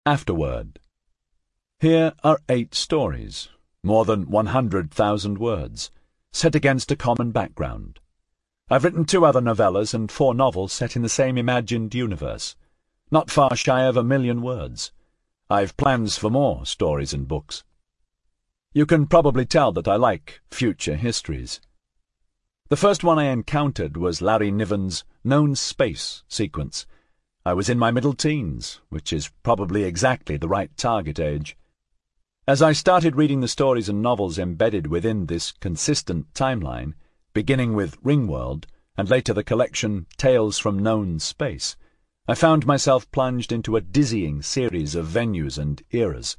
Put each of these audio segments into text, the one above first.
Afterword. Here are 8 stories, more than 100,000 words, set against a common background. I've written 2 other novellas and 4 novels set in the same imagined universe, not far shy of 1,000,000 words. I've plans for more stories and books. You can probably tell that I like future histories. The first one I encountered was Larry Niven's Known Space sequence. I was in my middle teens, which is probably exactly the right target age. As I started reading the stories and novels embedded within this consistent timeline, beginning with Ringworld and later the collection Tales from Known Space, I found myself plunged into a dizzying series of venues and eras.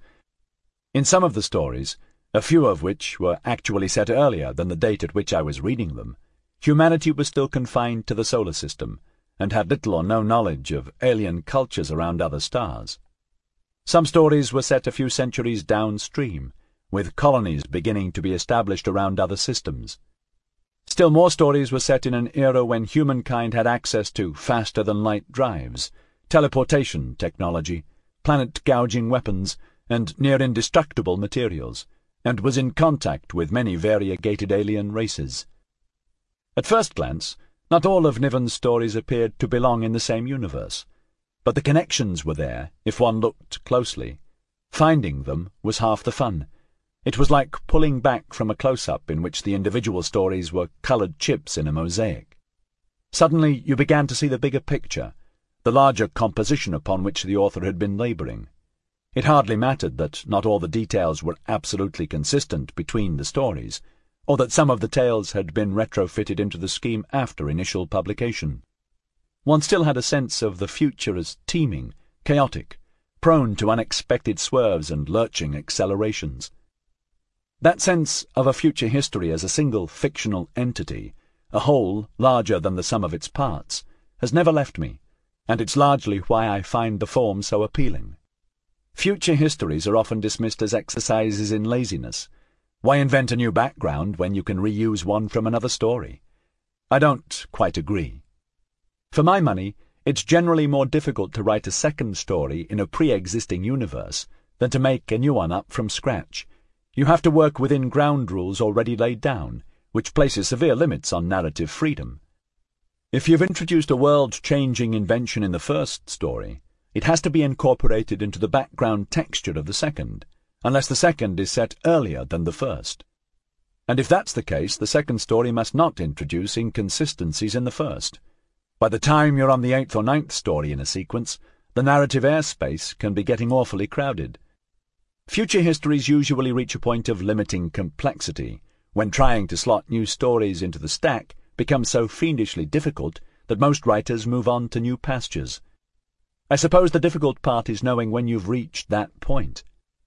In some of the stories, a few of which were actually set earlier than the date at which I was reading them, humanity was still confined to the solar system and had little or no knowledge of alien cultures around other stars. Some stories were set a few centuries downstream, with colonies beginning to be established around other systems. Still more stories were set in an era when humankind had access to faster-than-light drives, teleportation technology, planet-gouging weapons, and near-indestructible materials, and was in contact with many variegated alien races. At first glance, not all of Niven's stories appeared to belong in the same universe, but the connections were there if one looked closely. Finding them was half the fun. It was like pulling back from a close-up in which the individual stories were coloured chips in a mosaic. Suddenly you began to see the bigger picture, the larger composition upon which the author had been labouring. It hardly mattered that not all the details were absolutely consistent between the stories, or that some of the tales had been retrofitted into the scheme after initial publication. One still had a sense of the future as teeming, chaotic, prone to unexpected swerves and lurching accelerations. That sense of a future history as a single fictional entity, a whole larger than the sum of its parts, has never left me, and it's largely why I find the form so appealing. Future histories are often dismissed as exercises in laziness. Why invent a new background when you can reuse one from another story? I don't quite agree. For my money, it's generally more difficult to write a second story in a pre-existing universe than to make a new one up from scratch. You have to work within ground rules already laid down, which places severe limits on narrative freedom. If you've introduced a world-changing invention in the first story, it has to be incorporated into the background texture of the second, unless the second is set earlier than the first. And if that's the case, the second story must not introduce inconsistencies in the first. By the time you're on the 8th or 9th story in a sequence, the narrative airspace can be getting awfully crowded. Future histories usually reach a point of limiting complexity, when trying to slot new stories into the stack becomes so fiendishly difficult that most writers move on to new pastures. I suppose the difficult part is knowing when you've reached that point.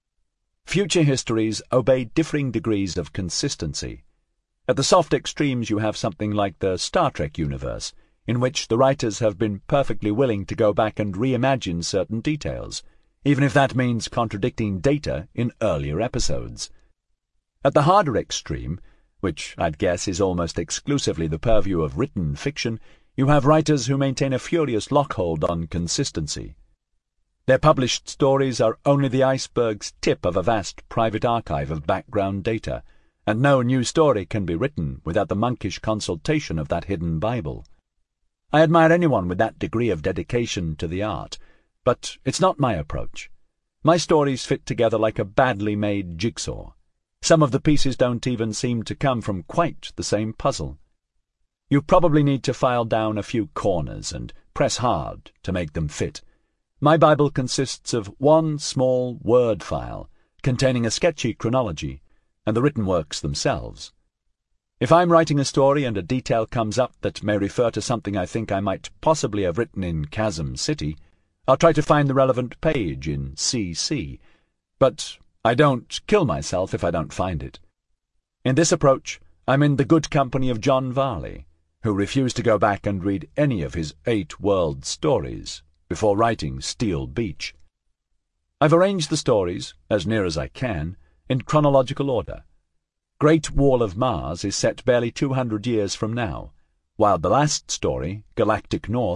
Future histories obey differing degrees of consistency. At the soft extremes you have something like the Star Trek universe, in which the writers have been perfectly willing to go back and reimagine certain details, even if that means contradicting data in earlier episodes. At the harder extreme, which I'd guess is almost exclusively the purview of written fiction, you have writers who maintain a furious lockhold on consistency. Their published stories are only the iceberg's tip of a vast private archive of background data, and no new story can be written without the monkish consultation of that hidden Bible. I admire anyone with that degree of dedication to the art, but it's not my approach. My stories fit together like a badly made jigsaw. Some of the pieces don't even seem to come from quite the same puzzle. You probably need to file down a few corners and press hard to make them fit. My Bible consists of one small Word file containing a sketchy chronology and the written works themselves. If I'm writing a story and a detail comes up that may refer to something I think I might possibly have written in Chasm City, I'll try to find the relevant page in CC, but I don't kill myself if I don't find it. In this approach, I'm in the good company of John Varley, who refused to go back and read any of his 8 world stories before writing Steel Beach. I've arranged the stories, as near as I can, in chronological order. Great Wall of Mars is set barely 200 years from now, while the last story, Galactic North,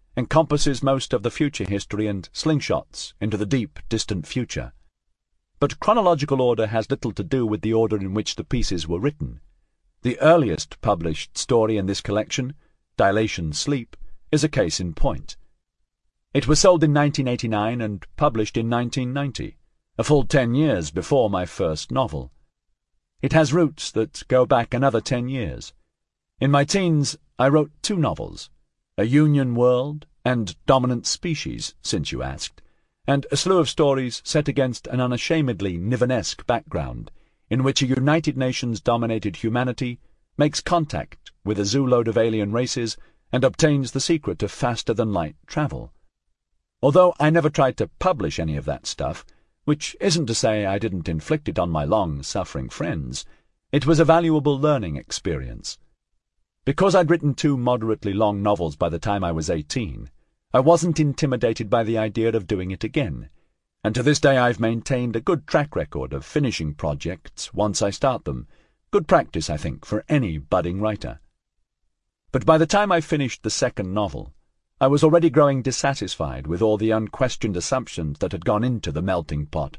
encompasses most of the future history and slingshots into the deep, distant future. But chronological order has little to do with the order in which the pieces were written. The earliest published story in this collection, Dilation Sleep, is a case in point. It was sold in 1989 and published in 1990, a full 10 years before my first novel. It has roots that go back another 10 years. In my teens, I wrote 2 novels, A Union World and Dominant Species, since you asked, and a slew of stories set against an unashamedly Niven-esque background, in which a United Nations-dominated humanity makes contact with a zoo-load of alien races and obtains the secret of faster-than-light travel. Although I never tried to publish any of that stuff, which isn't to say I didn't inflict it on my long-suffering friends, it was a valuable learning experience. Because I'd written 2 moderately long novels by the time I was 18, I wasn't intimidated by the idea of doing it again, and to this day I've maintained a good track record of finishing projects once I start them. Good practice, I think, for any budding writer. But by the time I finished the second novel, I was already growing dissatisfied with all the unquestioned assumptions that had gone into the melting pot.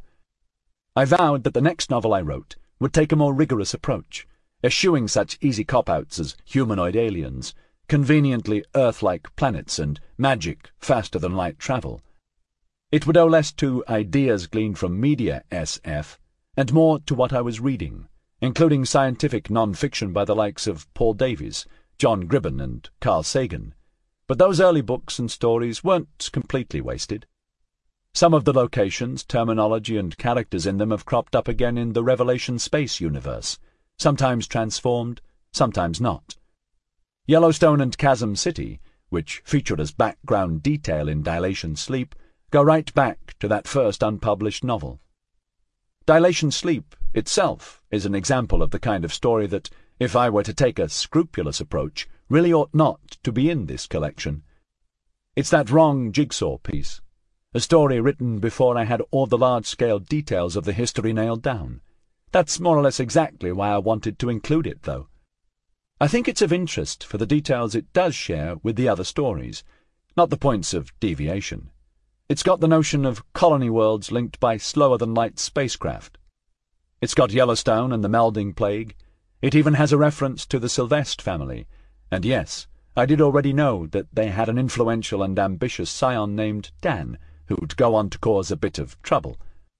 I vowed that the next novel I wrote would take a more rigorous approach, eschewing such easy cop-outs as humanoid aliens, conveniently Earth-like planets, and magic faster-than-light travel. It would owe less to ideas gleaned from media SF, and more to what I was reading, including scientific non-fiction by the likes of Paul Davies, John Gribben, and Carl Sagan. But those early books and stories weren't completely wasted. Some of the locations, terminology, and characters in them have cropped up again in the Revelation Space universe, sometimes transformed, sometimes not. Yellowstone and Chasm City, which featured as background detail in Dilation Sleep, go right back to that first unpublished novel. Dilation Sleep itself is an example of the kind of story that, if I were to take a scrupulous approach, really ought not to be in this collection. It's that wrong jigsaw piece, a story written before I had all the large-scale details of the history nailed down. That's more or less exactly why I wanted to include it, though. I think it's of interest for the details it does share with the other stories, not the points of deviation. It's got the notion of colony worlds linked by slower-than-light spacecraft. It's got Yellowstone and the melding plague. It even has a reference to the Sylvester family, and yes, I did already know that they had an influential and ambitious scion named Dan, who'd go on to cause a bit of trouble.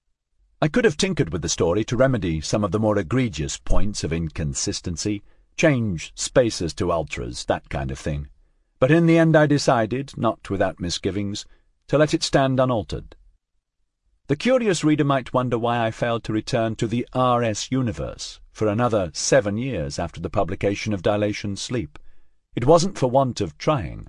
I could have tinkered with the story to remedy some of the more egregious points of inconsistency, change spaces to ultras, that kind of thing. But in the end I decided, not without misgivings, to let it stand unaltered. The curious reader might wonder why I failed to return to the RS universe for another 7 years after the publication of Dilation Sleep. It wasn't for want of trying.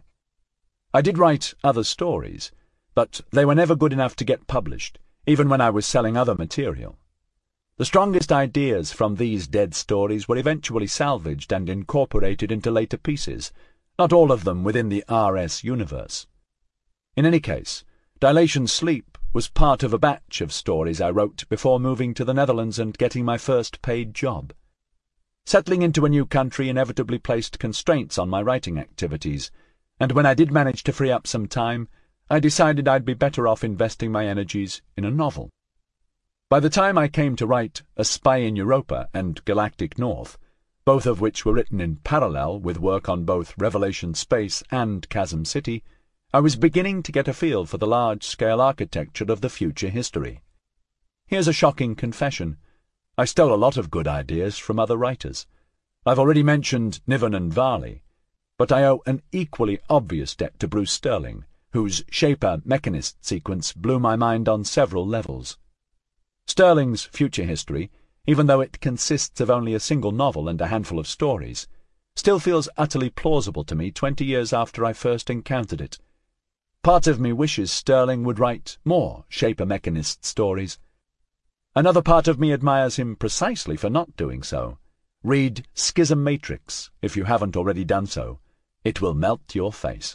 I did write other stories, but they were never good enough to get published, even when I was selling other material. The strongest ideas from these dead stories were eventually salvaged and incorporated into later pieces, not all of them within the RS universe. In any case, Dilation Sleep was part of a batch of stories I wrote before moving to the Netherlands and getting my first paid job. Settling into a new country inevitably placed constraints on my writing activities, and when I did manage to free up some time, I decided I'd be better off investing my energies in a novel. By the time I came to write A Spy in Europa and Galactic North, both of which were written in parallel with work on both Revelation Space and Chasm City, I was beginning to get a feel for the large-scale architecture of the future history. Here's a shocking confession. I stole a lot of good ideas from other writers. I've already mentioned Niven and Varley, but I owe an equally obvious debt to Bruce Sterling, whose Shaper Mechanist sequence blew my mind on several levels. Sterling's future history, even though it consists of only a single novel and a handful of stories, still feels utterly plausible to me 20 years after I first encountered it. Part of me wishes Sterling would write more Shaper Mechanist stories. Another part of me admires him precisely for not doing so. Read Schism Matrix, if you haven't already done so. It will melt your face.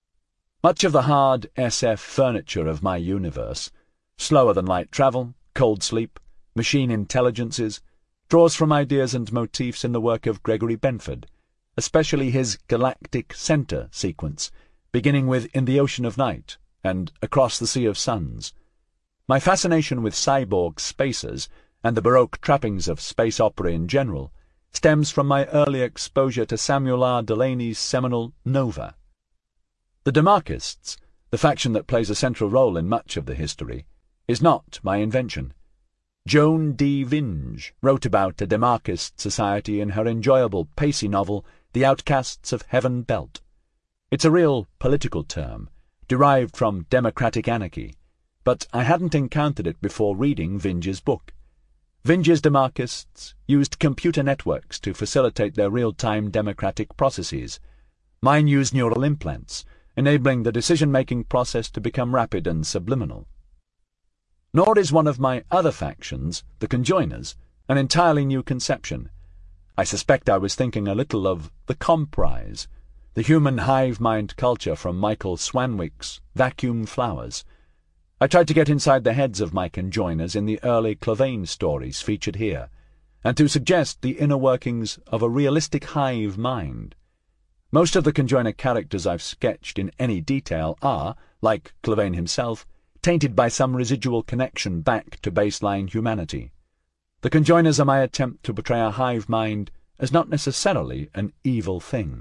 Much of the hard SF furniture of my universe, slower-than-light travel, cold sleep, machine intelligences, draws from ideas and motifs in the work of Gregory Benford, especially his Galactic Center sequence, beginning with In the Ocean of Night and Across the Sea of Suns. My fascination with cyborg spacers and the Baroque trappings of space opera in general stems from my early exposure to Samuel R. Delany's seminal Nova. The Demarchists, the faction that plays a central role in much of the history, is not my invention. Joan D. Vinge wrote about a Demarchist society in her enjoyable, pacey novel The Outcasts of Heaven Belt. It's a real political term, derived from democratic anarchy, but I hadn't encountered it before reading Vinge's book. Vinge's Demarchists used computer networks to facilitate their real-time democratic processes. Mine use neural implants, enabling the decision-making process to become rapid and subliminal. Nor is one of my other factions, the Conjoiners, an entirely new conception. I suspect I was thinking a little of the Comprise, the human hive-mind culture from Michael Swanwick's Vacuum Flowers. I tried to get inside the heads of my conjoiners in the early Clavane stories featured here, and to suggest the inner workings of a realistic hive mind. Most of the conjoiner characters I've sketched in any detail are, like Clavane himself, tainted by some residual connection back to baseline humanity. The conjoiners are my attempt to portray a hive mind as not necessarily an evil thing.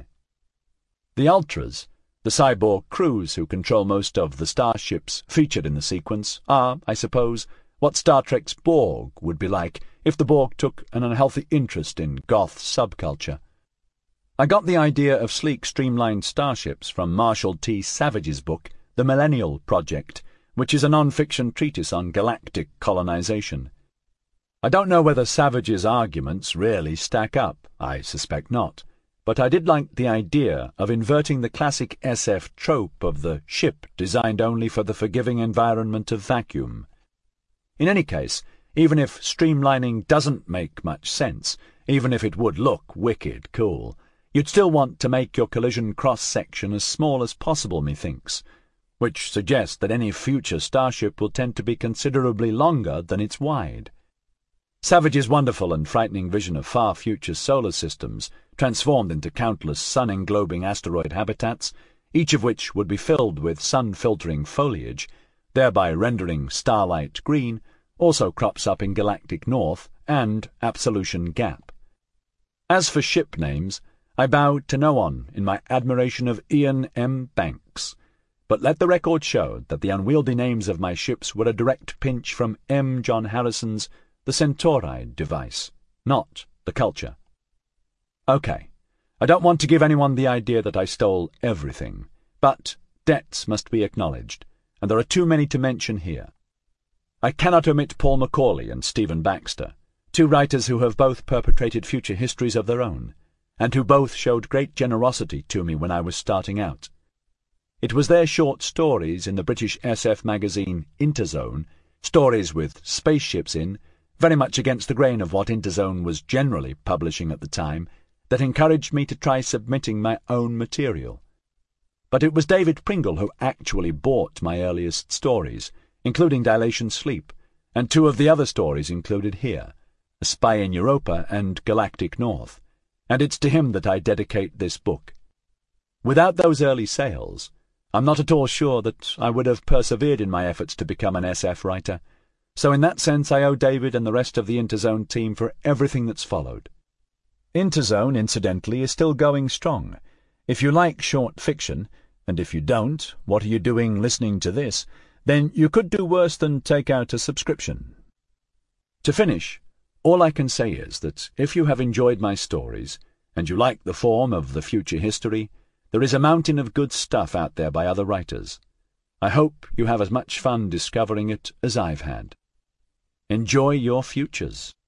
The Ultras, the cyborg crews who control most of the starships featured in the sequence, are, I suppose, what Star Trek's Borg would be like if the Borg took an unhealthy interest in goth subculture. I got the idea of sleek, streamlined starships from Marshall T. Savage's book, The Millennial Project, which is a non-fiction treatise on galactic colonization. I don't know whether Savage's arguments really stack up, I suspect not, but I did like the idea of inverting the classic SF trope of the ship designed only for the forgiving environment of vacuum. In any case, even if streamlining doesn't make much sense, even if it would look wicked cool, you'd still want to make your collision cross-section as small as possible, methinks, which suggests that any future starship will tend to be considerably longer than its wide. Savage's wonderful and frightening vision of far future solar systems, transformed into countless sun-englobing asteroid habitats, each of which would be filled with sun-filtering foliage, thereby rendering starlight green, also crops up in Galactic North and Absolution Gap. As for ship names, I bow to no one in my admiration of Ian M. Banks, but let the record show that the unwieldy names of my ships were a direct pinch from M. John Harrison's The Centauride device, not the culture. Okay, I don't want to give anyone the idea that I stole everything, but debts must be acknowledged, and there are too many to mention here. I cannot omit Paul Macaulay and Stephen Baxter, two writers who have both perpetrated future histories of their own, and who both showed great generosity to me when I was starting out. It was their short stories in the British SF magazine Interzone, stories with spaceships in, very much against the grain of what Interzone was generally publishing at the time, that encouraged me to try submitting my own material. But it was David Pringle who actually bought my earliest stories, including Dilation Sleep, and two of the other stories included here, A Spy in Europa and Galactic North, and it's to him that I dedicate this book. Without those early sales, I'm not at all sure that I would have persevered in my efforts to become an SF writer, so in that sense I owe David and the rest of the Interzone team for everything that's followed. Interzone, incidentally, is still going strong. If you like short fiction, and if you don't, what are you doing listening to this, then you could do worse than take out a subscription. To finish, all I can say is that if you have enjoyed my stories, and you like the form of the future history, there is a mountain of good stuff out there by other writers. I hope you have as much fun discovering it as I've had. Enjoy your futures.